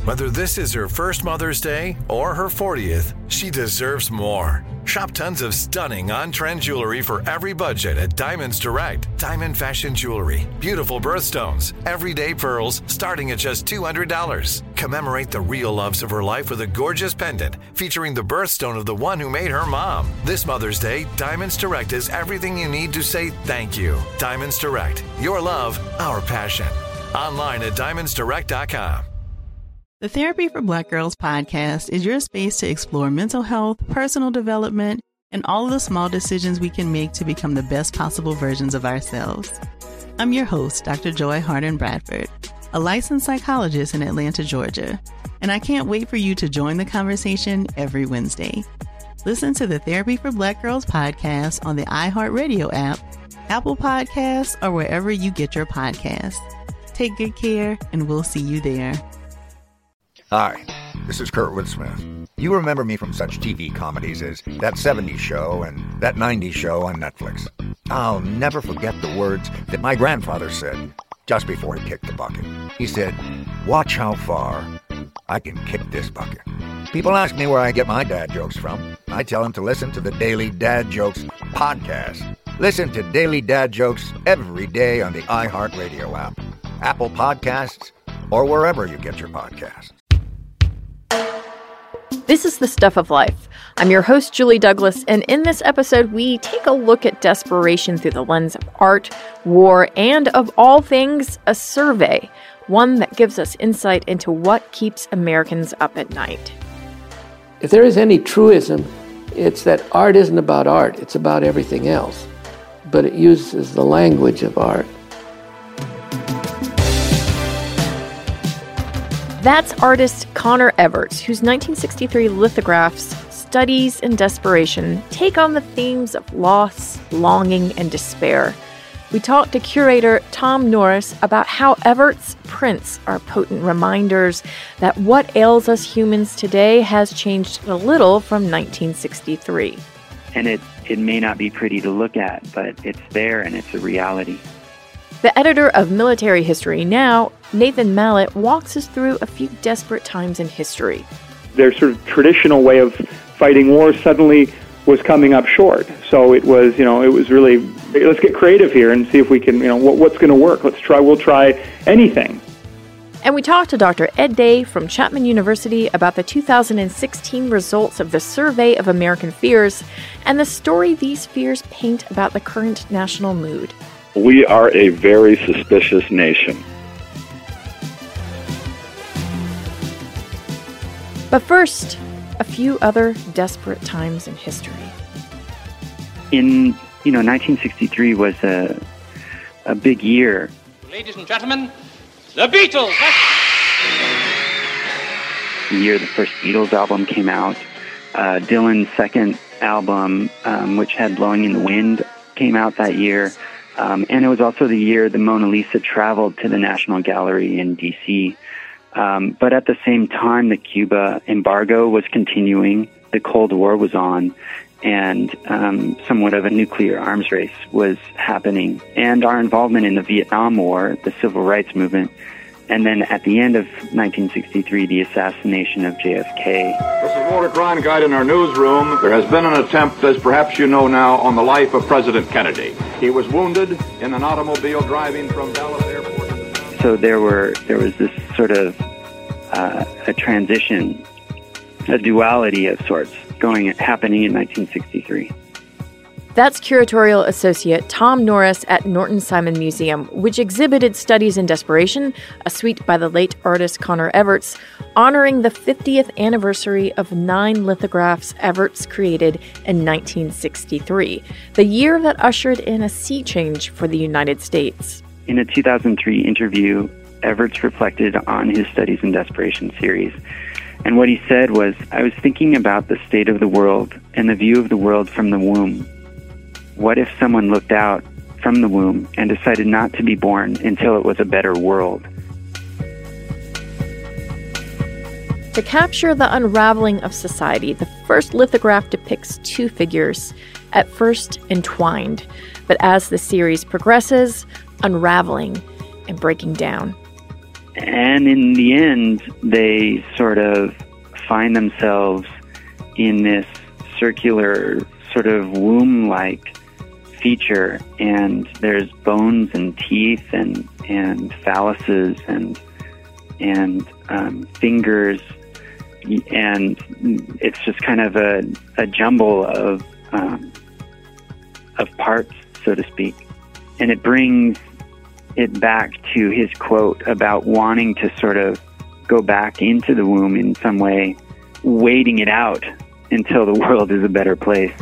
Whether this is her first Mother's Day or her 40th, she deserves more. Shop tons of stunning on-trend jewelry for every budget at Diamonds Direct. Diamond fashion jewelry, beautiful birthstones, everyday pearls starting at just $200. Commemorate the real loves of her life with a gorgeous pendant featuring the birthstone of the one who made her mom. This Mother's Day, Diamonds Direct is everything you need to say thank you. Diamonds Direct, your love, our passion. Online at diamondsdirect.com. The Therapy for Black Girls podcast is your space to explore mental health, personal development, and all of the small decisions we can make to become the best possible versions of ourselves. I'm your host, Dr. Joy Harden Bradford, a licensed psychologist in Atlanta, Georgia, and I can't wait for you to join the conversation every Wednesday. Listen to the Therapy for Black Girls podcast on the iHeartRadio app, Apple Podcasts, or wherever you get your podcasts. Take good care, and we'll see you there. Hi, this is Kurtwood Smith. You remember me from such TV comedies as That 70s Show and That 90s Show on Netflix. I'll never forget the words that my grandfather said just before he kicked the bucket. He said, "Watch how far I can kick this bucket." People ask me where I get my dad jokes from. I tell them to listen to the Daily Dad Jokes podcast. Listen to Daily Dad Jokes every day on the iHeartRadio app, Apple Podcasts, or wherever you get your podcasts. This is The Stuff of Life. I'm your host, Julie Douglas, and in this episode, we take a look at desperation through the lens of art, war, and of all things, a survey, one that gives us insight into what keeps Americans up at night. If there is any truism, it's that art isn't about art, it's about everything else, but it uses the language of art. That's artist Conor Everts, whose 1963 lithographs, Studies in Desperation, take on the themes of loss, longing, and despair. We talked to curator Tom Norris about how Everts' prints are potent reminders that what ails us humans today has changed a little from 1963. And it may not be pretty to look at, but it's there and it's a reality. The editor of Military History Now, Nathan Mallett, walks us through a few desperate times in history. Their sort of traditional way of fighting wars suddenly was coming up short. So it was really, let's get creative here and see if we can, what's going to work. We'll try anything. And we talked to Dr. Ed Day from Chapman University about the 2016 results of the Survey of American Fears and the story these fears paint about the current national mood. We are a very suspicious nation. But first, a few other desperate times in history. In 1963 was a big year. Ladies and gentlemen, the Beatles! The year the first Beatles album came out. Dylan's second album, which had Blowing in the Wind, came out that year. And it was also the year the Mona Lisa traveled to the National Gallery in D.C. But at the same time, the Cuba embargo was continuing, the Cold War was on, and somewhat of a nuclear arms race was happening. And our involvement in the Vietnam War, the Civil Rights Movement, and then at the end of 1963, the assassination of JFK. This is Walter Cronkite in our newsroom. There has been an attempt, as perhaps you know now, on the life of President Kennedy. He was wounded in an automobile driving from Dallas Airport. So there was this sort of a transition, a duality of sorts happening in 1963. That's curatorial associate Tom Norris at Norton Simon Museum, which exhibited Studies in Desperation, a suite by the late artist Conor Everts, honoring the 50th anniversary of 9 lithographs Everts created in 1963, the year that ushered in a sea change for the United States. In a 2003 interview, Everts reflected on his Studies in Desperation series. And what he said was, "I was thinking about the state of the world and the view of the world from the womb. What if someone looked out from the womb and decided not to be born until it was a better world?" To capture the unraveling of society, the first lithograph depicts 2 figures, at first entwined, but as the series progresses, unraveling and breaking down. And in the end, they sort of find themselves in this circular sort of womb-like feature, and there's bones and teeth and phalluses and fingers, and it's just kind of a jumble of parts, so to speak. And it brings it back to his quote about wanting to sort of go back into the womb in some way, waiting it out until the world is a better place.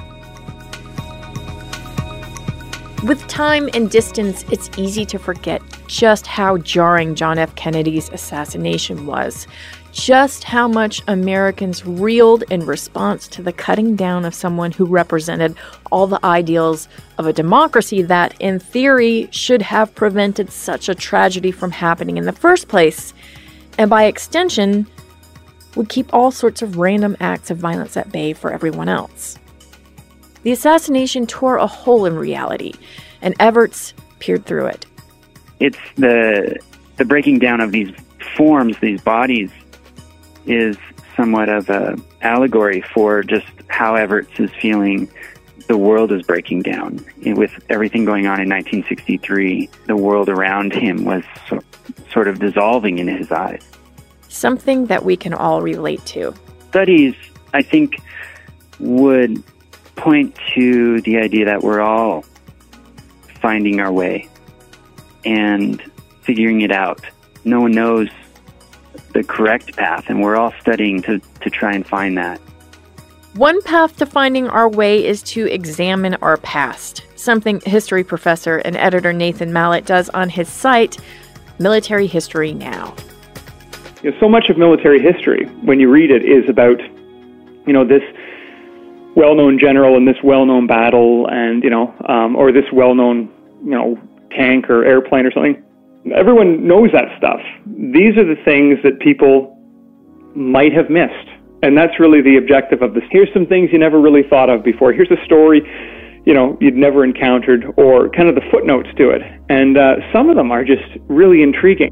With time and distance, it's easy to forget just how jarring John F. Kennedy's assassination was, just how much Americans reeled in response to the cutting down of someone who represented all the ideals of a democracy that, in theory, should have prevented such a tragedy from happening in the first place, and by extension, would keep all sorts of random acts of violence at bay for everyone else. The assassination tore a hole in reality, and Evarts peered through it. It's the breaking down of these forms, these bodies, is somewhat of an allegory for just how Evarts is feeling the world is breaking down. With everything going on in 1963, the world around him was sort of dissolving in his eyes. Something that we can all relate to. Studies, I think, would point to the idea that we're all finding our way and figuring it out. No one knows the correct path, and we're all studying to try and find that. One path to finding our way is to examine our past, something history professor and editor Nathan Mallett does on his site, Military History Now. You know, so much of military history, when you read it, is about, this well-known general in this well-known battle, and or this well-known tank or airplane or something. Everyone knows that stuff. These are the things that people might have missed, and that's really the objective of this. Here's some things you never really thought of before. Here's a story you'd never encountered, or kind of the footnotes to it, and some of them are just really intriguing.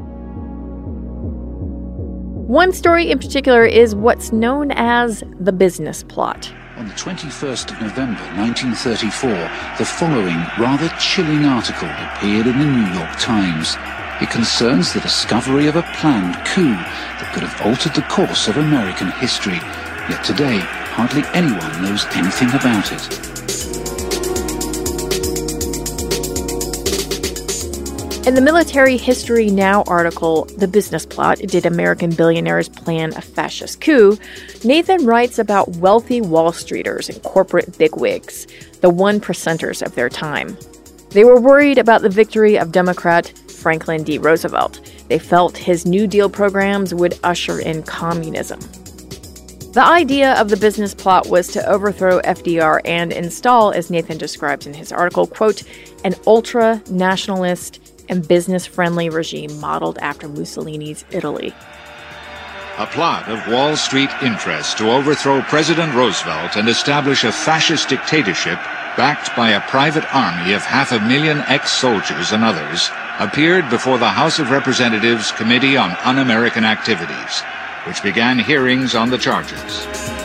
One story in particular is what's known as the business plot. On the 21st of November 1934, the following rather chilling article appeared in the New York Times. It concerns the discovery of a planned coup that could have altered the course of American history. Yet today, hardly anyone knows anything about it. In the Military History Now article, The Business Plot, Did American Billionaires Plan a Fascist Coup?, Nathan writes about wealthy Wall Streeters and corporate bigwigs, the 1%ers of their time. They were worried about the victory of Democrat Franklin D. Roosevelt. They felt his New Deal programs would usher in communism. The idea of the business plot was to overthrow FDR and install, as Nathan describes in his article, quote, an ultra-nationalist and business-friendly regime modeled after Mussolini's Italy. A plot of Wall Street interests to overthrow President Roosevelt and establish a fascist dictatorship backed by a private army of 500,000 ex-soldiers and others appeared before the House of Representatives Committee on Un-American Activities, which began hearings on the charges.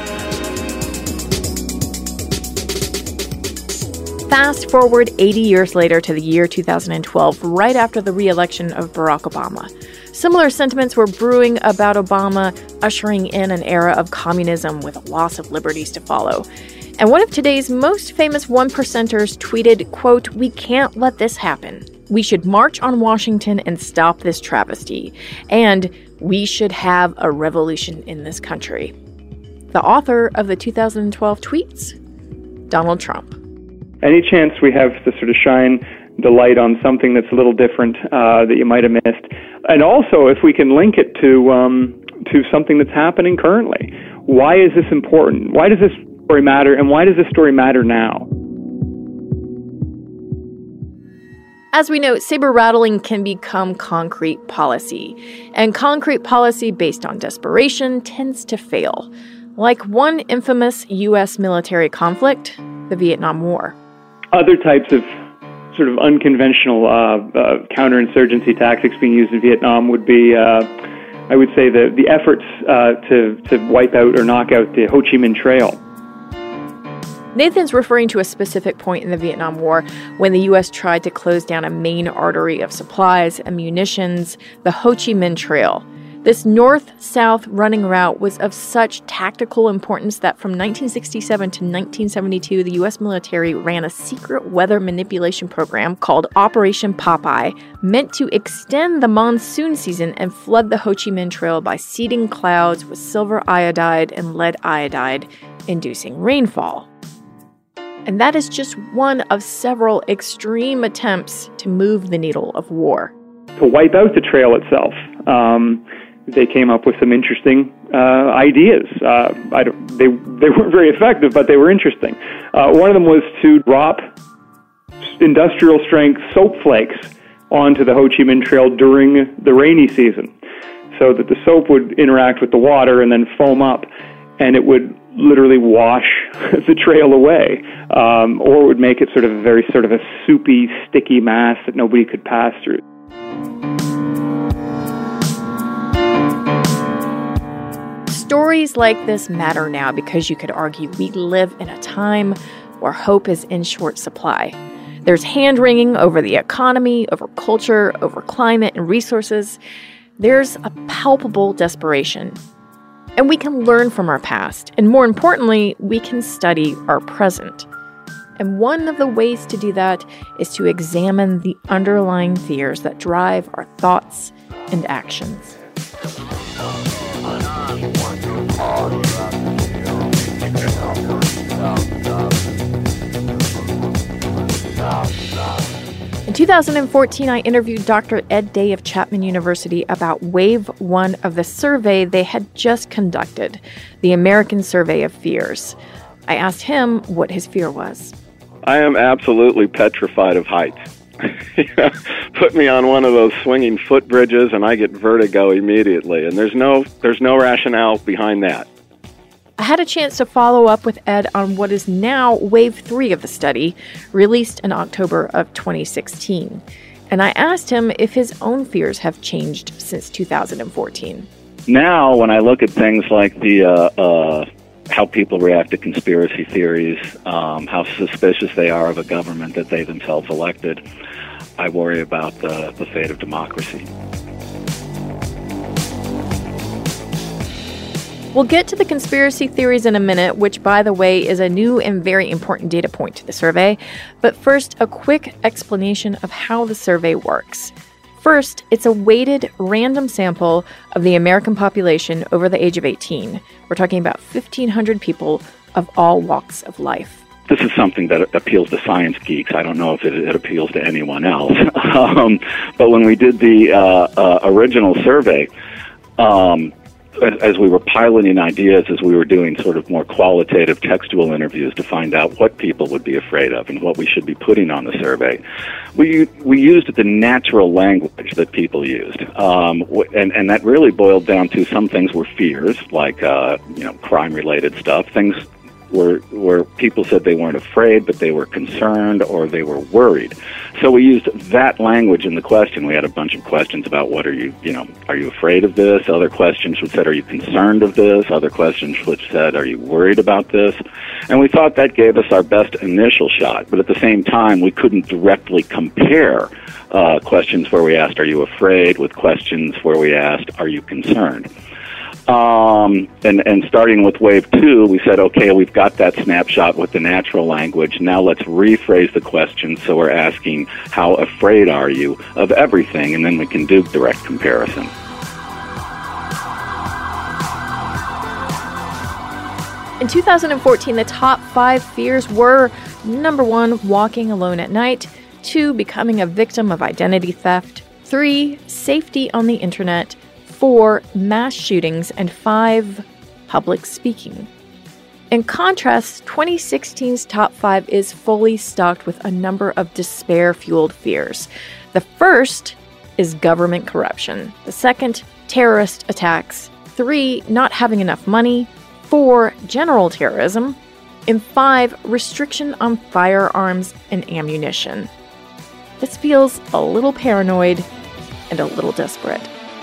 Fast forward 80 years later to the year 2012, right after the re-election of Barack Obama. Similar sentiments were brewing about Obama ushering in an era of communism with a loss of liberties to follow. And one of today's most famous 1%ers tweeted, quote, we can't let this happen. We should march on Washington and stop this travesty. And we should have a revolution in this country. The author of the 2012 tweets, Donald Trump. Any chance we have to sort of shine the light on something that's a little different that you might have missed, and also if we can link it to something that's happening currently. Why is this important? Why does this story matter, and why does this story matter now? As we know, saber rattling can become concrete policy, and concrete policy based on desperation tends to fail, like one infamous U.S. military conflict, the Vietnam War. Other types of sort of unconventional counterinsurgency tactics being used in Vietnam would be, I would say, the efforts to wipe out or knock out the Ho Chi Minh Trail. Nathan's referring to a specific point in the Vietnam War when the U.S. tried to close down a main artery of supplies and munitions, the Ho Chi Minh Trail. This north-south running route was of such tactical importance that from 1967 to 1972, the U.S. military ran a secret weather manipulation program called Operation Popeye, meant to extend the monsoon season and flood the Ho Chi Minh Trail by seeding clouds with silver iodide and lead iodide, inducing rainfall. And that is just one of several extreme attempts to move the needle of war. To wipe out the trail itself, they came up with some interesting ideas. They weren't very effective, but they were interesting. One of them was to drop industrial-strength soap flakes onto the Ho Chi Minh Trail during the rainy season, so that the soap would interact with the water and then foam up, and it would literally wash the trail away, or it would make it sort of a soupy, sticky mass that nobody could pass through. Stories like this matter now because you could argue we live in a time where hope is in short supply. There's hand-wringing over the economy, over culture, over climate and resources. There's a palpable desperation. And we can learn from our past, and more importantly, we can study our present. And one of the ways to do that is to examine the underlying fears that drive our thoughts and actions. In 2014, I interviewed Dr. Ed Day of Chapman University about Wave 1 of the survey they had just conducted, the American Survey of Fears. I asked him what his fear was. I am absolutely petrified of heights. Put me on one of those swinging footbridges and I get vertigo immediately, and there's no rationale behind that. I had a chance to follow up with Ed on what is now Wave 3 of the study, released in October of 2016. And I asked him if his own fears have changed since 2014. Now, when I look at things like the how people react to conspiracy theories, how suspicious they are of a government that they themselves elected, I worry about the fate of democracy. We'll get to the conspiracy theories in a minute, which, by the way, is a new and very important data point to the survey. But first, a quick explanation of how the survey works. First, it's a weighted, random sample of the American population over the age of 18. We're talking about 1,500 people of all walks of life. This is something that appeals to science geeks. I don't know if it appeals to anyone else. But when we did the original survey, as we were piloting ideas, as we were doing sort of more qualitative textual interviews to find out what people would be afraid of and what we should be putting on the survey, we used the natural language that people used. And that really boiled down to some things were fears, like crime-related stuff, things where people said they weren't afraid, but they were concerned or they were worried. So we used that language in the question. We had a bunch of questions about are you afraid of this? Other questions which said, are you concerned of this? Other questions which said, are you worried about this? And we thought that gave us our best initial shot. But at the same time, we couldn't directly compare questions where we asked, are you afraid, with questions where we asked, are you concerned? And starting with Wave 2, we said, okay, we've got that snapshot with the natural language. Now let's rephrase the question. So we're asking, how afraid are you of everything? And then we can do direct comparison. In 2014, the top 5 fears were, number 1, walking alone at night, 2, becoming a victim of identity theft, 3, safety on the internet, 4, mass shootings, and 5, public speaking. In contrast, 2016's top 5 is fully stocked with a number of despair-fueled fears. The first is government corruption. The second, terrorist attacks. 3, not having enough money. 4, general terrorism. And 5, restriction on firearms and ammunition. This feels a little paranoid and a little desperate.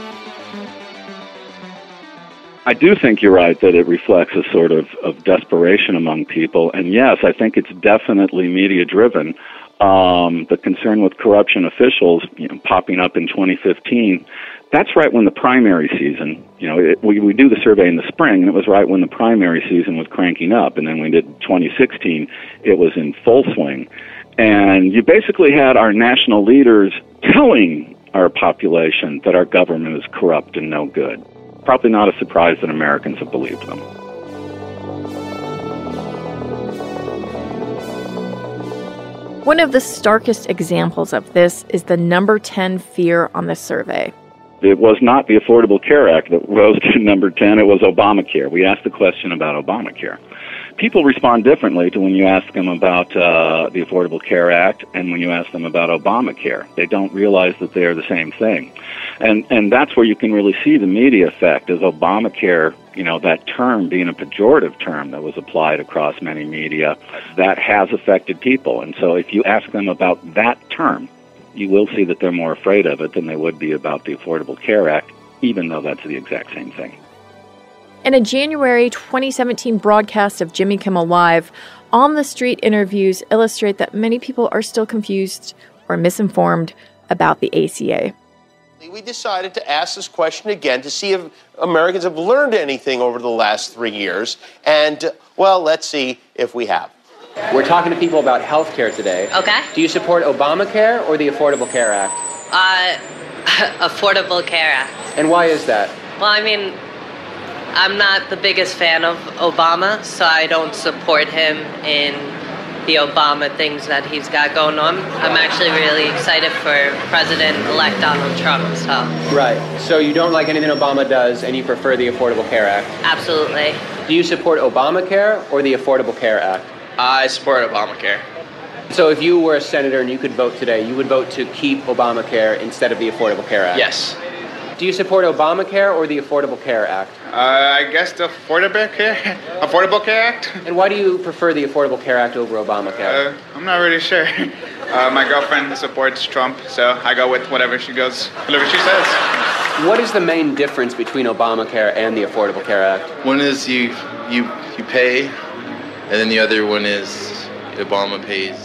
I do think you're right that it reflects a sort of desperation among people. And yes, I think it's definitely media-driven. The concern with corruption officials popping up in 2015, that's right when the primary season, we do the survey in the spring, and it was right when the primary season was cranking up. And then we did 2016, it was in full swing. And you basically had our national leaders telling our population that our government is corrupt and no good. Probably not a surprise that Americans have believed them. One of the starkest examples of this is the number 10 fear on the survey. It was not the Affordable Care Act that rose to number 10, it was Obamacare. We asked the question about Obamacare. People respond differently to when you ask them about the Affordable Care Act and when you ask them about Obamacare. They don't realize that they are the same thing. And that's where you can really see the media effect of Obamacare, that term being a pejorative term that was applied across many media, that has affected people. And so if you ask them about that term, you will see that they're more afraid of it than they would be about the Affordable Care Act, even though that's the exact same thing. In a January 2017 broadcast of Jimmy Kimmel Live, On the Street interviews illustrate that many people are still confused or misinformed about the ACA. We decided to ask this question again to see if Americans have learned anything over the last 3 years. And, let's see if we have. We're talking to people about health care today. Okay. Do you support Obamacare or the Affordable Care Act? Affordable Care Act. And why is that? Well, I'm not the biggest fan of Obama, so I don't support him in the Obama things that he's got going on. I'm actually really excited for President-elect Donald Trump, so. Right. So you don't like anything Obama does, and you prefer the Affordable Care Act? Absolutely. Do you support Obamacare or the Affordable Care Act? I support Obamacare. So if you were a senator and you could vote today, you would vote to keep Obamacare instead of the Affordable Care Act? Yes. Do you support Obamacare or the Affordable Care Act? I guess the Affordable Care Act. And why do you prefer the Affordable Care Act over Obamacare? I'm not really sure. My girlfriend supports Trump, so I go with whatever she says. What is the main difference between Obamacare and the Affordable Care Act? One is you pay, and then the other one is Obama pays.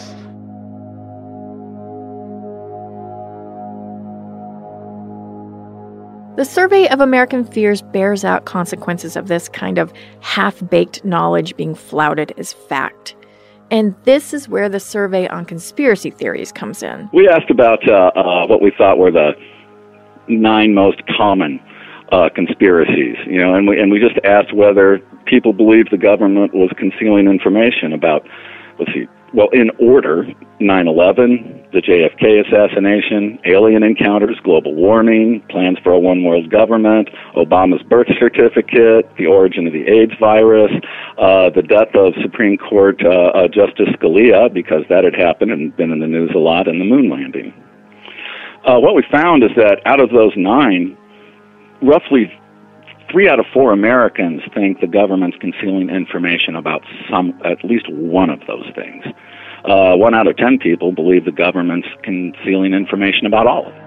The Survey of American Fears bears out consequences of this kind of half-baked knowledge being flouted as fact. And this is where the survey on conspiracy theories comes in. We asked about what we thought were the 9 most common conspiracies, and we just asked whether people believed the government was concealing information about, in order, 9/11, the JFK assassination, alien encounters, global warming, plans for a one-world government, Obama's birth certificate, the origin of the AIDS virus, the death of Supreme Court Justice Scalia, because that had happened and been in the news a lot, and the moon landing. What we found is that out of those 9, roughly 3 out of 4 Americans think the government's concealing information about at least one of those things. 1 out of 10 people believe the government's concealing information about all of it.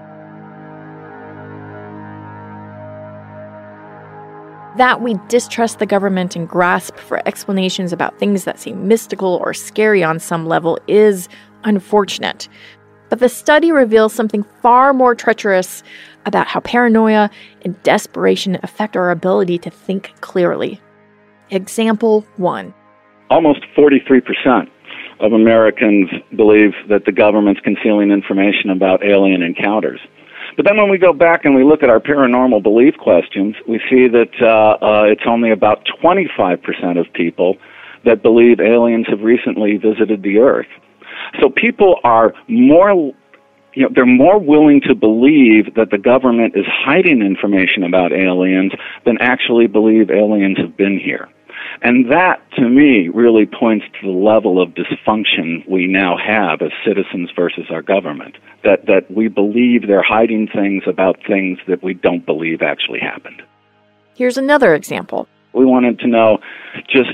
That we distrust the government and grasp for explanations about things that seem mystical or scary on some level is unfortunate. But the study reveals something far more treacherous about how paranoia and desperation affect our ability to think clearly. Example 1. Almost 43% of Americans believe that the government's concealing information about alien encounters. But then when we go back and we look at our paranormal belief questions, we see that it's only about 25% of people that believe aliens have recently visited the Earth. So people are they're more willing to believe that the government is hiding information about aliens than actually believe aliens have been here. And that, to me, really points to the level of dysfunction we now have as citizens versus our government, that we believe they're hiding things about things that we don't believe actually happened. Here's another example. We wanted to know just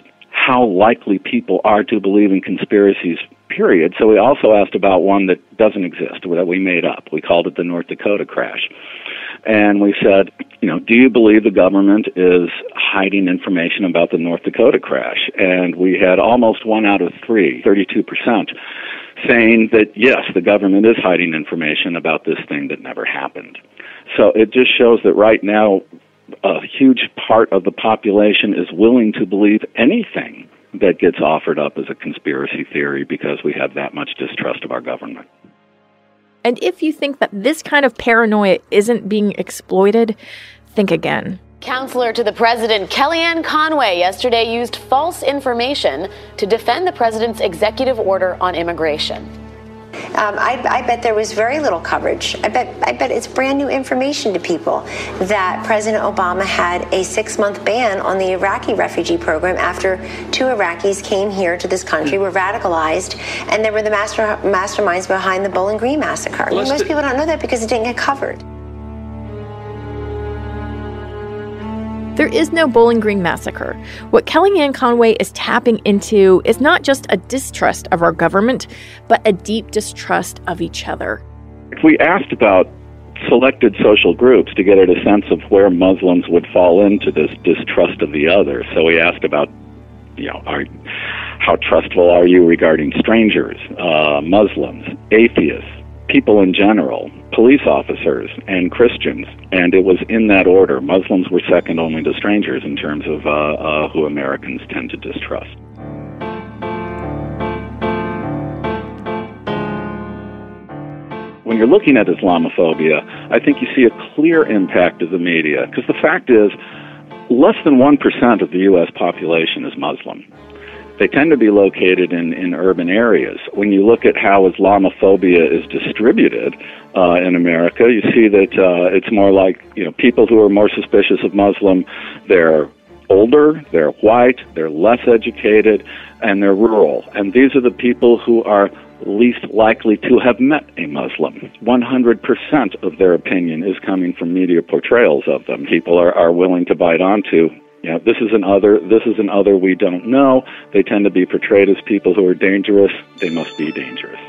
how likely people are to believe in conspiracies, period. So we also asked about one that doesn't exist, that we made up. We called it the North Dakota crash. And we said, do you believe the government is hiding information about the North Dakota crash? And we had almost 1 out of 3, 32%, saying that, yes, the government is hiding information about this thing that never happened. So it just shows that right now a huge part of the population is willing to believe anything that gets offered up as a conspiracy theory because we have that much distrust of our government. And if you think that this kind of paranoia isn't being exploited, think again. Counselor to the president, Kellyanne Conway, yesterday used false information to defend the president's executive order on immigration. I bet there was very little coverage. I bet it's brand new information to people that President Obama had a 6-month ban on the Iraqi refugee program after 2 Iraqis came here to this country, were radicalized, and they were the masterminds behind the Bowling Green massacre. Most people don't know that because it didn't get covered. There is no Bowling Green massacre. What Kellyanne Conway is tapping into is not just a distrust of our government, but a deep distrust of each other. We asked about selected social groups to get at a sense of where Muslims would fall into this distrust of the other. So we asked about, how trustful are you regarding strangers, Muslims, atheists, people in general, police officers, and Christians. And it was in that order. Muslims were second only to strangers in terms of who Americans tend to distrust. When you're looking at Islamophobia, I think you see a clear impact of the media, because the fact is, less than 1% of the U.S. population is Muslim. They tend to be located in urban areas. When you look at how Islamophobia is distributed in America, you see that it's more like, people who are more suspicious of Muslim, they're older, they're white, they're less educated, and they're rural. And these are the people who are least likely to have met a Muslim. 100% of their opinion is coming from media portrayals of them. People are willing to bite onto, this is an other we don't know. They tend to be portrayed as people who are dangerous. They must be dangerous.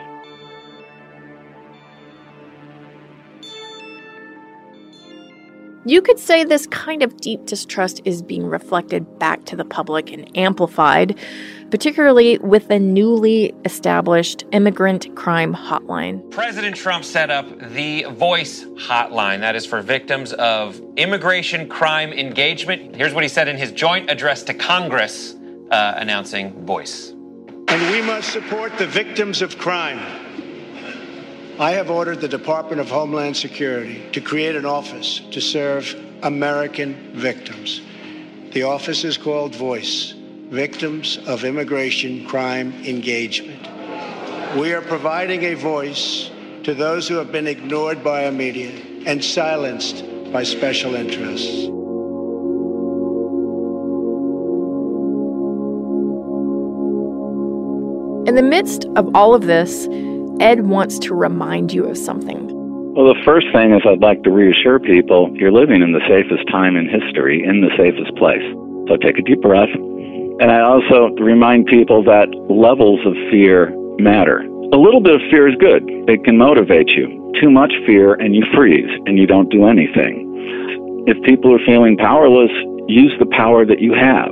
You could say this kind of deep distrust is being reflected back to the public and amplified, particularly with the newly established immigrant crime hotline. President Trump set up the Voice hotline. That is for victims of immigration crime engagement. Here's what he said in his joint address to Congress announcing Voice. And we must support the victims of crime. I have ordered the Department of Homeland Security to create an office to serve American victims. The office is called Voice, Victims of Immigration Crime Engagement. We are providing a voice to those who have been ignored by our media and silenced by special interests. In the midst of all of this, Ed wants to remind you of something. Well, the first thing is I'd like to reassure people you're living in the safest time in history, in the safest place. So take a deep breath. And I also remind people that levels of fear matter. A little bit of fear is good. It can motivate you. Too much fear and you freeze and you don't do anything. If people are feeling powerless, use the power that you have.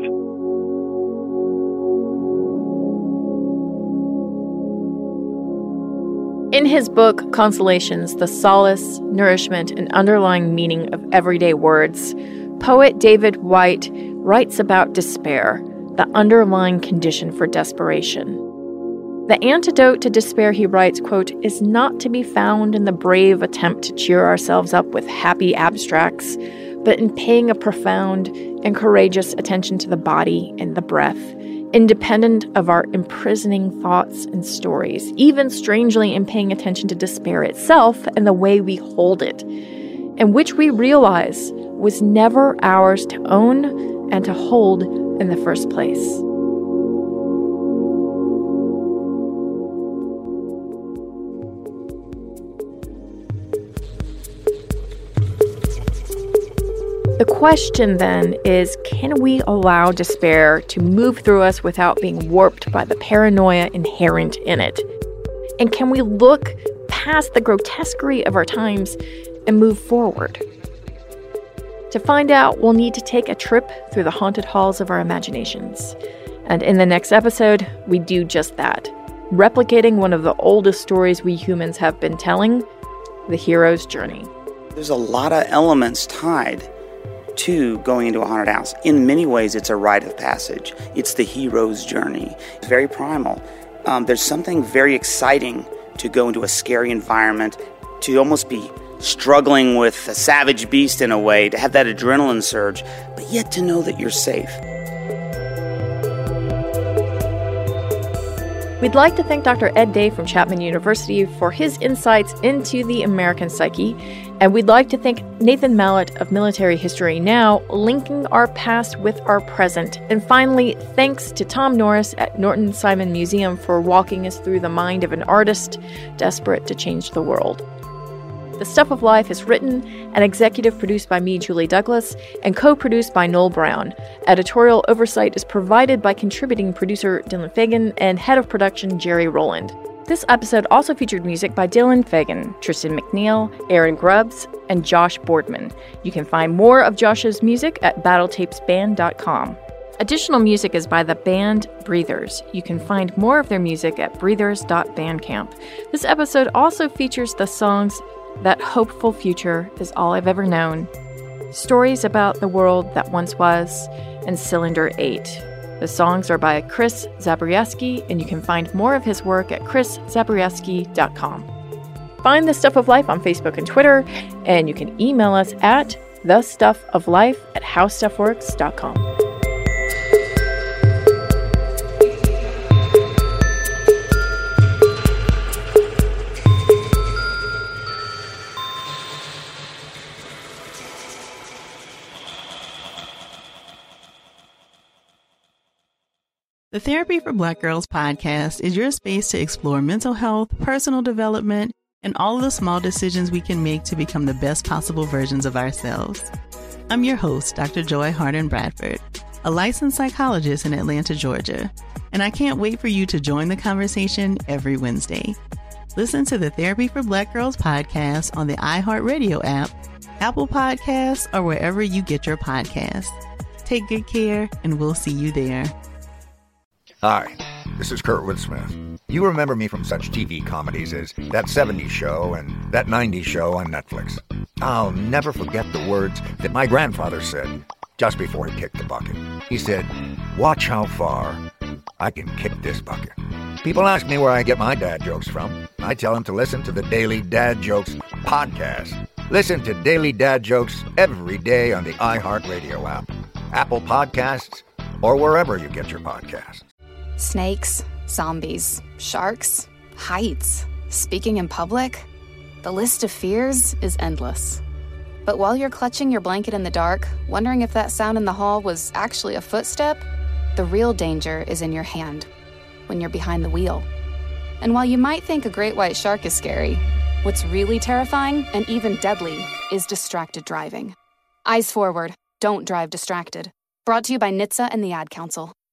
In his book, Consolations, The Solace, Nourishment, and Underlying Meaning of Everyday Words, poet David Whyte writes about despair, the underlying condition for desperation. The antidote to despair, he writes, quote, is not to be found in the brave attempt to cheer ourselves up with happy abstracts, but in paying a profound and courageous attention to the body and the breath, independent of our imprisoning thoughts and stories, even strangely in paying attention to despair itself and the way we hold it, and which we realize was never ours to own and to hold in the first place. The question then is, can we allow despair to move through us without being warped by the paranoia inherent in it? And can we look past the grotesquerie of our times and move forward? To find out, we'll need to take a trip through the haunted halls of our imaginations. And in the next episode, we do just that, replicating one of the oldest stories we humans have been telling, the hero's journey. There's a lot of elements tied to going into a haunted house. In many ways, it's a rite of passage. It's the hero's journey. It's very primal. There's something very exciting to go into a scary environment, to almost be struggling with a savage beast in a way, to have that adrenaline surge, but yet to know that you're safe. We'd like to thank Dr. Ed Day from Chapman University for his insights into the American psyche, and we'd like to thank Nathan Mallett of Military History Now, linking our past with our present. And finally, thanks to Tom Norris at Norton Simon Museum for walking us through the mind of an artist desperate to change the world. The Stuff of Life is written and executive produced by me, Julie Douglas, and co-produced by Noel Brown. Editorial oversight is provided by contributing producer Dylan Fagan and head of production Jerry Rowland. This episode also featured music by Dylan Fagan, Tristan McNeil, Aaron Grubbs, and Josh Boardman. You can find more of Josh's music at battletapesband.com. Additional music is by the band Breathers. You can find more of their music at breathers.bandcamp. This episode also features the songs That Hopeful Future Is All I've Ever Known, Stories About the World That Once Was, and Cylinder 8. The songs are by Chris Zabrieski, and you can find more of his work at chriszabrieski.com. Find The Stuff of Life on Facebook and Twitter, and you can email us at thestuffoflife@howstuffworks.com. The Therapy for Black Girls podcast is your space to explore mental health, personal development, and all of the small decisions we can make to become the best possible versions of ourselves. I'm your host, Dr. Joy Harden Bradford, a licensed psychologist in Atlanta, Georgia, and I can't wait for you to join the conversation every Wednesday. Listen to the Therapy for Black Girls podcast on the iHeartRadio app, Apple Podcasts, or wherever you get your podcasts. Take good care, and we'll see you there. Hi, this is Kurtwood Smith. You remember me from such TV comedies as That 70s Show and That 90s Show on Netflix. I'll never forget the words that my grandfather said just before he kicked the bucket. He said, "Watch how far I can kick this bucket." People ask me where I get my dad jokes from. I tell them to listen to the Daily Dad Jokes podcast. Listen to Daily Dad Jokes every day on the iHeartRadio app, Apple Podcasts, or wherever you get your podcasts. Snakes, zombies, sharks, heights, speaking in public. The list of fears is endless. But while you're clutching your blanket in the dark, wondering if that sound in the hall was actually a footstep, the real danger is in your hand, when you're behind the wheel. And while you might think a great white shark is scary, what's really terrifying and even deadly is distracted driving. Eyes forward, don't drive distracted. Brought to you by NHTSA and the Ad Council.